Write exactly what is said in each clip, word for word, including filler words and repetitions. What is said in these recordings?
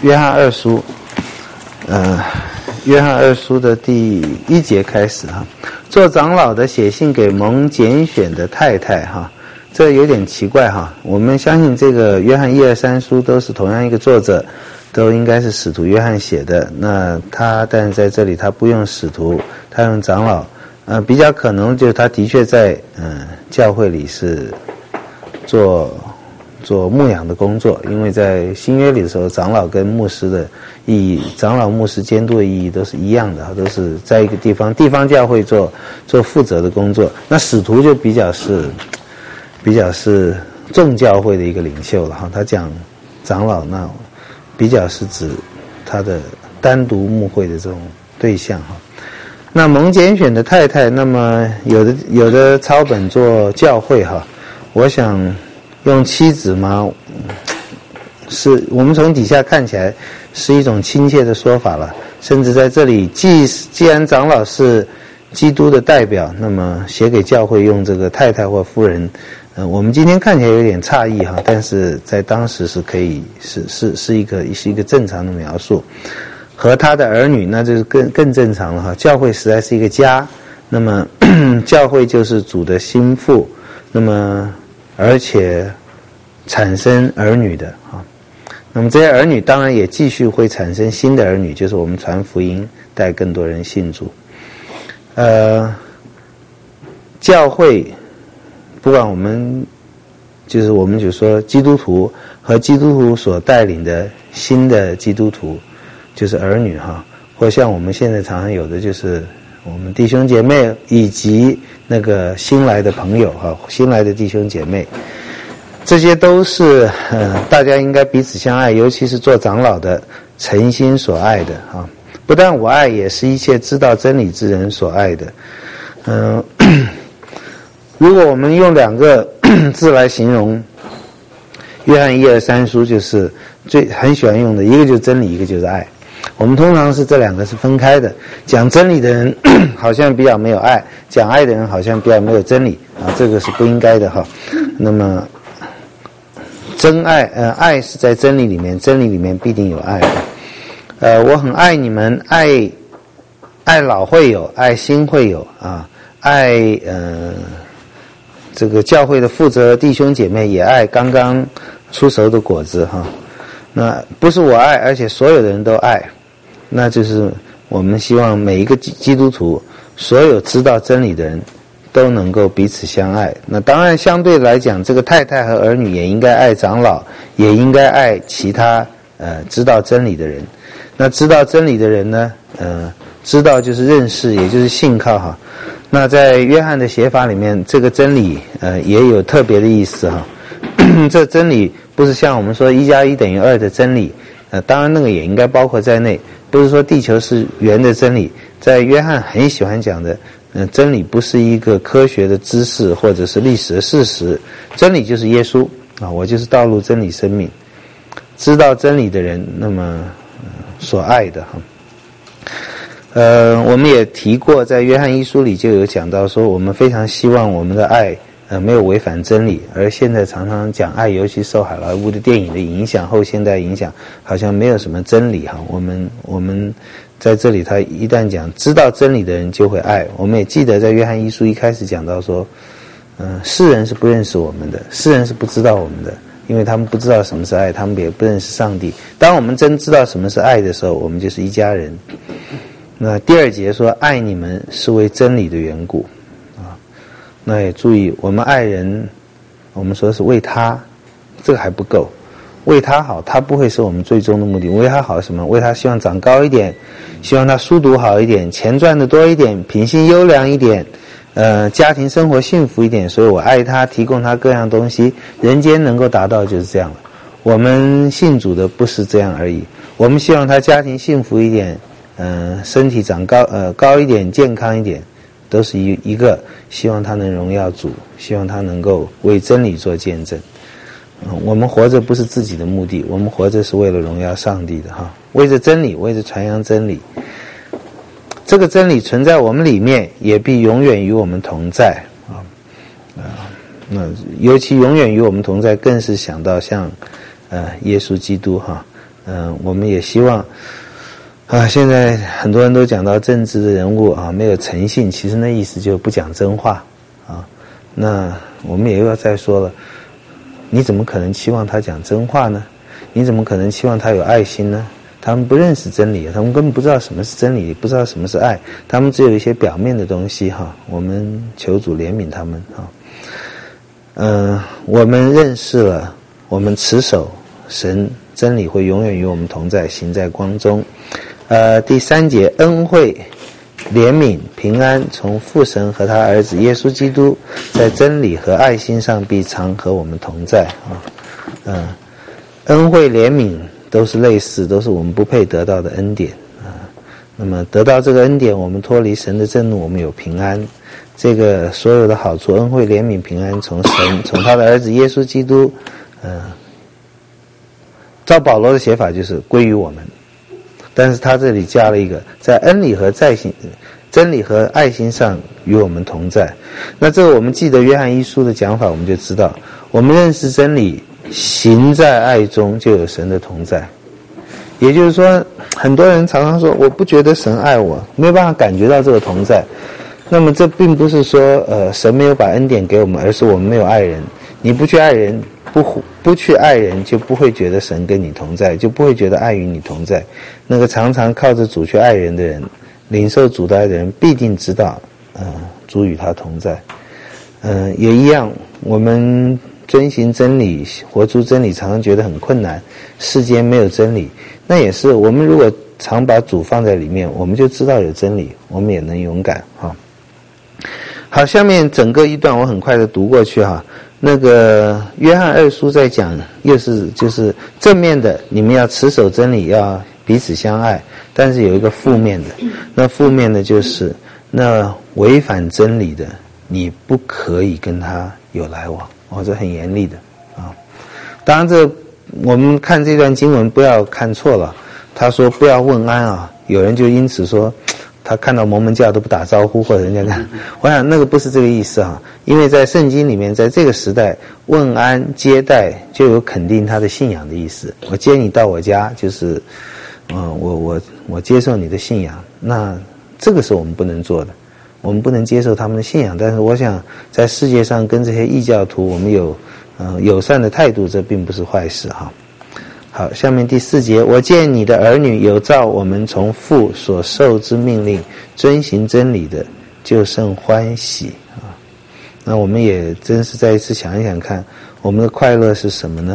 约翰二书，呃，约翰二书的第一节开始哈，做长老的写信给蒙拣选的太太哈，这有点奇怪哈。我们相信这个约翰一二三书都是同样一个作者，都应该是使徒约翰写的。那他但是在这里他不用使徒，他用长老，呃，比较可能就是他的确在嗯、呃、教会里是做。做牧养的工作，因为在新约里的时候，长老跟牧师的意义，长老牧师监督的意义都是一样的，都是在一个地方地方教会做做负责的工作。那使徒就比较是比较是众教会的一个领袖了哈。他讲长老，那比较是指他的单独牧会的这种对象哈。那蒙拣选的太太，那么有的有的抄本做教会哈，我想。用妻子吗？是我们从底下看起来是一种亲切的说法了。甚至在这里，既既然长老是基督的代表，那么写给教会用这个太太或夫人，呃，我们今天看起来有点诧异哈，但是在当时是可以是是是一个是一个正常的描述。和他的儿女，那就是更更正常了哈。教会实在是一个家，那么教会就是主的心腹，那么。而且产生儿女的啊，那么这些儿女当然也继续会产生新的儿女，就是我们传福音带更多人信主。呃，教会不管我们就是我们就说基督徒和基督徒所带领的新的基督徒，就是儿女哈，或像我们现在常常有的就是我们弟兄姐妹以及那个新来的朋友哈，新来的弟兄姐妹，这些都是呃大家应该彼此相爱，尤其是做长老的诚心所爱的啊。不但我爱，也是一切知道真理之人所爱的。嗯、呃，如果我们用两个字来形容约翰一二三书，就是最很喜欢用的，一个就是真理，一个就是爱。我们通常是这两个是分开的，讲真理的人好像比较没有爱，讲爱的人好像比较没有真理啊，这个是不应该的哈。那么真爱呃爱是在真理里面，真理里面必定有爱的。呃我很爱你们，爱爱老会有，爱新会有啊，爱呃这个教会的负责弟兄姐妹，也爱刚刚出熟的果子哈。那不是我爱，而且所有的人都爱，那就是我们希望每一个基督徒，所有知道真理的人都能够彼此相爱。那当然相对来讲，这个太太和儿女也应该爱长老，也应该爱其他呃知道真理的人。那知道真理的人呢，呃知道就是认识，也就是信靠哈。那在约翰的写法里面，这个真理呃也有特别的意思哈。这真理不是像我们说一加一等于二的真理，呃，当然那个也应该包括在内。不是说地球是圆的真理，在约翰很喜欢讲的，呃，真理不是一个科学的知识或者是历史的事实，真理就是耶稣啊，我就是道路、真理、生命。知道真理的人，那么、呃、所爱的哈。呃，我们也提过，在约翰一书里就有讲到说，我们非常希望我们的爱。呃，没有违反真理，而现在常常讲爱，尤其受好莱坞的电影的影响、后现代影响，好像没有什么真理哈。我们我们在这里，他一旦讲知道真理的人就会爱。我们也记得在约翰一书一开始讲到说，嗯、呃，世人是不认识我们的，世人是不知道我们的，因为他们不知道什么是爱，他们也不认识上帝。当我们真知道什么是爱的时候，我们就是一家人。那第二节说，爱你们是为真理的缘故。那也注意，我们爱人，我们说是为他，这个还不够，为他好，他不会是我们最终的目的。为他好什么？为他希望长高一点，希望他书读好一点，钱赚得多一点，品性优良一点，呃，家庭生活幸福一点。所以我爱他，提供他各样东西，人间能够达到就是这样了。我们信主的不是这样而已，我们希望他家庭幸福一点，嗯、呃，身体长高，呃，高一点，健康一点。都是一一个希望他能荣耀主，希望他能够为真理做见证。嗯，我们活着不是自己的目的，我们活着是为了荣耀上帝的哈，为着真理，为着传扬真理。这个真理存在我们里面，也必永远与我们同在啊啊！那尤其永远与我们同在，更是想到像呃耶稣基督哈， 嗯、呃，我们也希望啊，现在很多人都讲到政治的人物啊没有诚信，其实那意思就不讲真话啊。那我们也又要再说了，你怎么可能期望他讲真话呢？你怎么可能期望他有爱心呢？他们不认识真理，他们根本不知道什么是真理，不知道什么是爱，他们只有一些表面的东西哈。我们求主怜悯他们哈。嗯、呃，我们认识了，我们持守神真理会永远与我们同在，行在光中。呃，第三节，恩惠、怜悯、平安，从父神和他儿子耶稣基督，在真理和爱心上必常和我们同在啊。嗯、呃，恩惠、怜悯都是类似，都是我们不配得到的恩典啊。那么得到这个恩典，我们脱离神的震怒，我们有平安。这个所有的好处，恩惠、怜悯、平安，从神，从他的儿子耶稣基督，嗯、呃，照保罗的写法就是归于我们。但是他这里加了一个，在恩理和在心、真理和爱心上与我们同在。那这个我们记得约翰一书的讲法，我们就知道，我们认识真理，行在爱中，就有神的同在。也就是说，很多人常常说，我不觉得神爱我，没有办法感觉到这个同在。那么这并不是说，呃，神没有把恩典给我们，而是我们没有爱人。你不去爱人，不不去爱人，就不会觉得神跟你同在，就不会觉得爱与你同在。那个常常靠着主去爱人的人，领受主的爱的人，必定知道，呃，主与他同在。嗯、呃，也一样，我们遵行真理，活出真理，常常觉得很困难。世间没有真理，那也是我们如果常把主放在里面，我们就知道有真理，我们也能勇敢哈。好，下面整个一段我很快的读过去哈。那个约翰二书在讲，又是就是正面的，你们要持守真理，要彼此相爱，但是有一个负面的，那负面的就是那违反真理的，你不可以跟他有来往哦，这很严厉的啊。当然这我们看这段经文不要看错了，他说不要问安啊，有人就因此说他看到摩门教都不打招呼，或者人家看，我想那个不是这个意思哈，因为在圣经里面，在这个时代，问安接待就有肯定他的信仰的意思。我接你到我家，就是，嗯，我我我接受你的信仰，那这个是我们不能做的，我们不能接受他们的信仰。但是我想，在世界上跟这些异教徒，我们有嗯、呃、友善的态度，这并不是坏事哈。好，下面第四节，我见你的儿女有照我们从父所受之命令遵行真理的，就甚欢喜啊。那我们也真是再一次想一想看，我们的快乐是什么呢？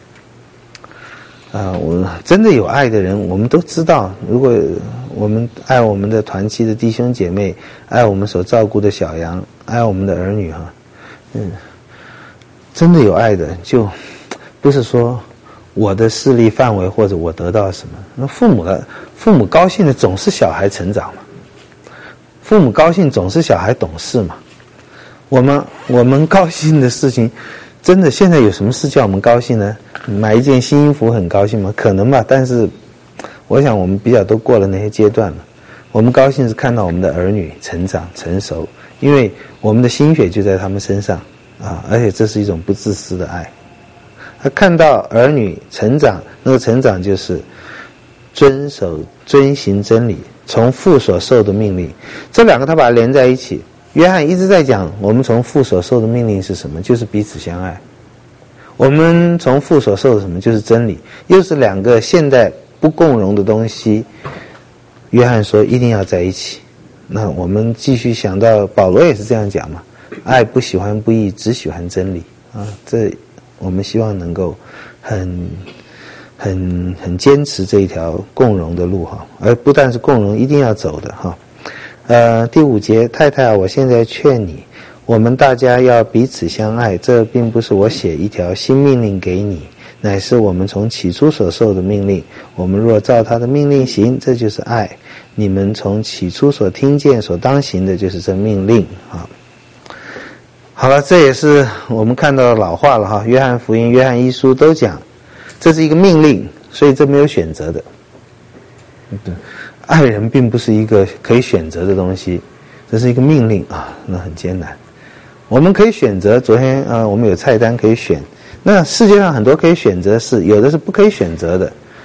啊，我真的有爱的人，我们都知道，如果我们爱我们的团契的弟兄姐妹，爱我们所照顾的小羊，爱我们的儿女哈，嗯，真的有爱的，就不是说我的势力范围或者我得到什么，那父母的父母高兴的总是小孩成长嘛，父母高兴总是小孩懂事嘛。我们我们高兴的事情，真的现在有什么事叫我们高兴呢？买一件新衣服很高兴吗？可能吧，但是我想我们比较都过了那些阶段了。我们高兴是看到我们的儿女成长成熟，因为我们的心血就在他们身上啊，而且这是一种不自私的爱。他看到儿女成长，那个成长就是遵守遵行真理，从父所受的命令，这两个他把它连在一起。约翰一直在讲，我们从父所受的命令是什么？就是彼此相爱。我们从父所受的什么？就是真理，又是两个现代不共融的东西。约翰说一定要在一起。那我们继续想到保罗也是这样讲嘛，爱不喜欢不义，只喜欢真理啊。这我们希望能够很很很坚持这一条共融的路哈，而不但是共融，一定要走的哈。呃，第五节，太太啊，我现在劝你，我们大家要彼此相爱，这并不是我写一条新命令给你，乃是我们从起初所受的命令。我们若照他的命令行，这就是爱。你们从起初所听见所当行的，就是这命令啊。好了，这也是我们看到的老话了哈。约翰福音、约翰一书都讲，这是一个命令，所以这没有选择的。对，爱人并不是一个可以选择的东西，这是一个命令啊，那很艰难。我们可以选择，昨天啊，我们有菜单可以选。那世界上很多可以选择的事，有的是不可以选择的。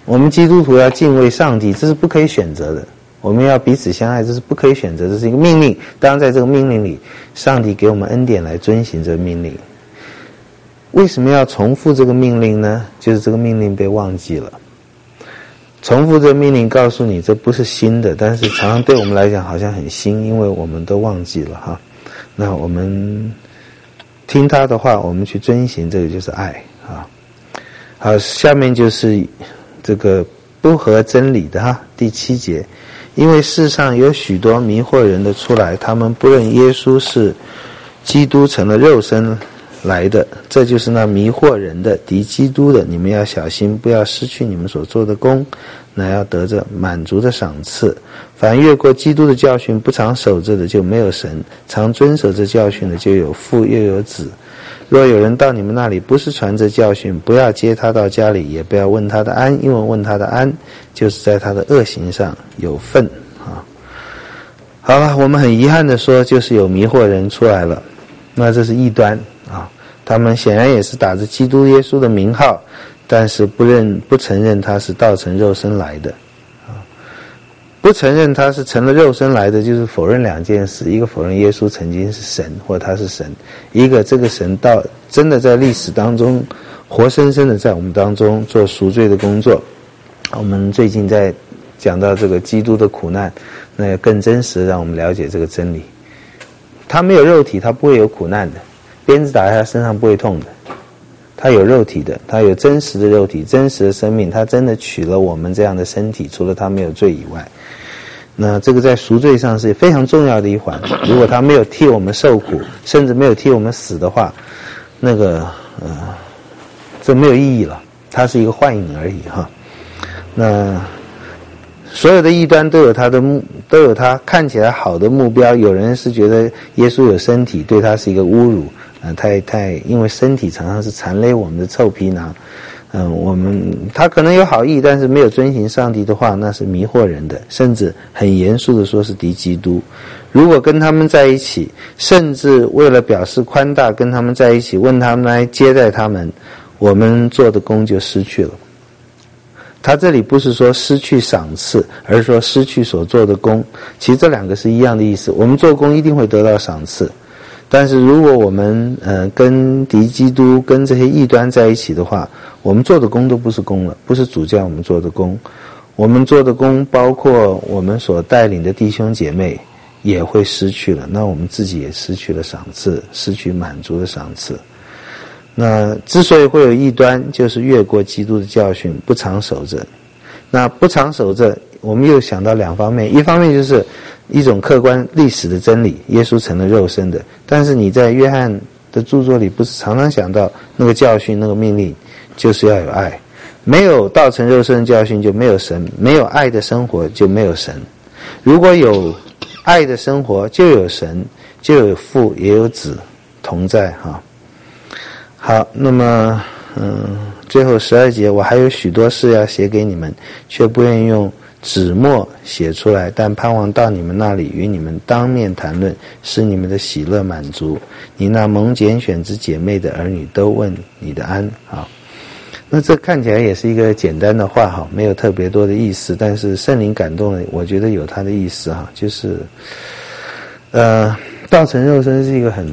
我们基督徒要敬畏上帝，这是不可以选择的。我们要彼此相爱，这是不可以选择，这是一个命令。当然在这个命令里，上帝给我们恩典来遵行这个命令。为什么要重复这个命令呢？就是这个命令被忘记了。重复这个命令告诉你这不是新的，但是常常对我们来讲好像很新，因为我们都忘记了哈。那我们听他的话，我们去遵行，这个就是爱啊。好，下面就是这个不合真理的哈，第七节。因为世上有许多迷惑人的出来，他们不认耶稣是基督成了肉身来的，这就是那迷惑人的敌基督的。你们要小心，不要失去你们所做的功，乃要得着满足的赏赐。凡越过基督的教训不常守着的，就没有神；常遵守这教训的，就有父又有子。若有人到你们那里不是传这教训，不要接他到家里，也不要问他的安，因为问他的安，就是在他的恶行上有份啊。好了，我们很遗憾的说，就是有迷惑人出来了，那这是异端啊。他们显然也是打着基督耶稣的名号，但是不认不承认他是道成肉身来的啊。不承认他是成了肉身来的，就是否认两件事：一个否认耶稣曾经是神，或他是神；一个这个神到真的在历史当中活生生的在我们当中做赎罪的工作。我们最近在讲到这个基督的苦难，那更真实的让我们了解这个真理。他没有肉体，他不会有苦难的，鞭子打在他身上不会痛的。他有肉体的，他有真实的肉体，真实的生命，他真的取了我们这样的身体，除了他没有罪以外。那这个在赎罪上是非常重要的一环。如果他没有替我们受苦，甚至没有替我们死的话，那个呃，这没有意义了，它是一个幻影而已哈。那所有的异端都有他的目，都有他看起来好的目标。有人是觉得耶稣有身体，对他是一个侮辱，呃，太太，因为身体常常是残勒我们的臭皮囊。嗯，我们他可能有好意，但是没有遵行上帝的话，那是迷惑人的，甚至很严肃的说是敌基督。如果跟他们在一起，甚至为了表示宽大跟他们在一起，问他们来接待他们，我们做的功就失去了。他这里不是说失去赏赐，而是说失去所做的功。其实这两个是一样的意思。我们做工一定会得到赏赐，但是如果我们呃跟敌基督跟这些异端在一起的话，我们做的工都不是工了，不是主教我们做的工。我们做的工包括我们所带领的弟兄姐妹也会失去了，那我们自己也失去了赏赐，失去满足的赏赐。那之所以会有异端，就是越过基督的教训，不常守着。那不常守着，我们又想到两方面，一方面就是一种客观历史的真理，耶稣成了肉身的。但是你在约翰的著作里，不是常常想到那个教训，那个命令，就是要有爱。没有道成肉身的教训，就没有神；没有爱的生活，就没有神。如果有爱的生活，就有神，就有父也有子同在哈。好，那么嗯，最后十二节，我还有许多事要写给你们，却不愿意用纸墨写出来，但盼望到你们那里，与你们当面谈论，使你们的喜乐满足。你那蒙拣选之姐妹的儿女都问你的安。好，那这看起来也是一个简单的话哈，没有特别多的意思，但是圣灵感动了，我觉得有它的意思哈，就是呃，道成肉身是一个很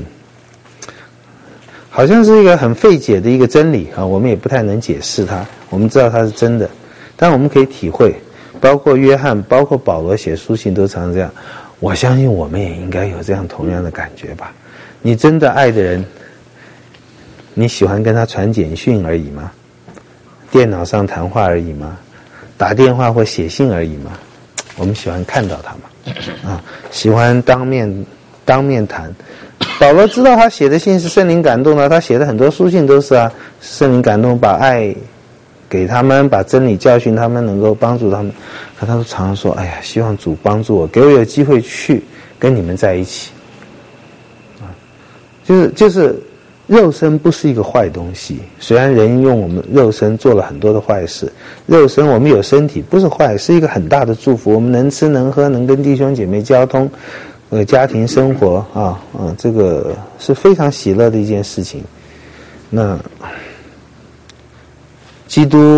好像是一个很费解的一个真理啊，我们也不太能解释它。我们知道它是真的，但我们可以体会，包括约翰，包括保罗写书信都常常这样。我相信我们也应该有这样同样的感觉吧。你真的爱的人，你喜欢跟他传简讯而已吗？电脑上谈话而已吗？打电话或写信而已吗？我们喜欢看到他吗？啊，喜欢当面当面谈。保罗知道他写的信是圣灵感动的，他写的很多书信都是啊，圣灵感动，把爱给他们，把真理教训他们，能够帮助他们。可他都常常说：“哎呀，希望主帮助我，给我有机会去跟你们在一起。”啊，就是就是肉身不是一个坏东西，虽然人用我们肉身做了很多的坏事，肉身我们有身体不是坏，是一个很大的祝福。我们能吃能喝，能跟弟兄姐妹交通。呃，家庭生活啊，啊，这个是非常喜乐的一件事情。那基督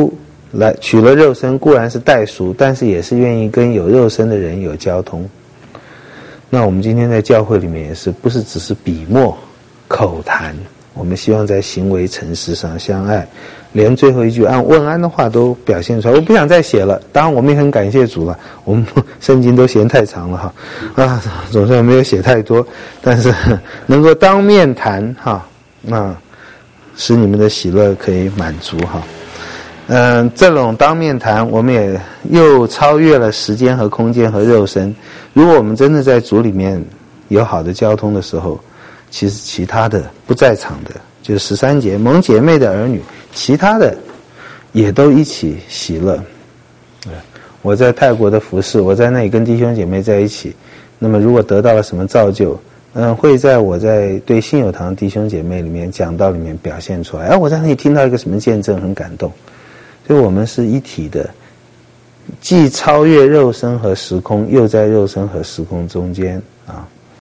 来取了肉身，固然是代赎，但是也是愿意跟有肉身的人有交通。那我们今天在教会里面也是，不是只是笔墨口谈，我们希望在行为诚实上相爱，连最后一句按问安的话都表现出来。我不想再写了，当然我们也很感谢主了，我们圣经都嫌太长了哈，啊，总算没有写太多，但是能够当面谈哈，那使你们的喜乐可以满足哈。嗯，这种当面谈，我们也又超越了时间和空间和肉身。如果我们真的在主里面有好的交通的时候，其实其他的不在场的，就是十三节蒙姐妹的儿女，其他的也都一起喜乐。我在泰国的服事，我在那里跟弟兄姐妹在一起，那么如果得到了什么造就，嗯，会在我在对信友堂弟兄姐妹里面讲道里面表现出来。哎、啊，我在那里听到一个什么见证，很感动。所以我们是一体的，既超越肉身和时空，又在肉身和时空中间啊。